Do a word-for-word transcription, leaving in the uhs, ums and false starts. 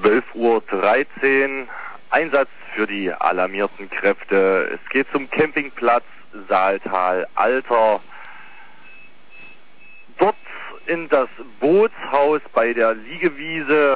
zwölf Uhr dreizehn, Einsatz für die alarmierten Kräfte. Es geht zum Campingplatz Saaltal Alter. Dort in das Bootshaus bei der Liegewiese.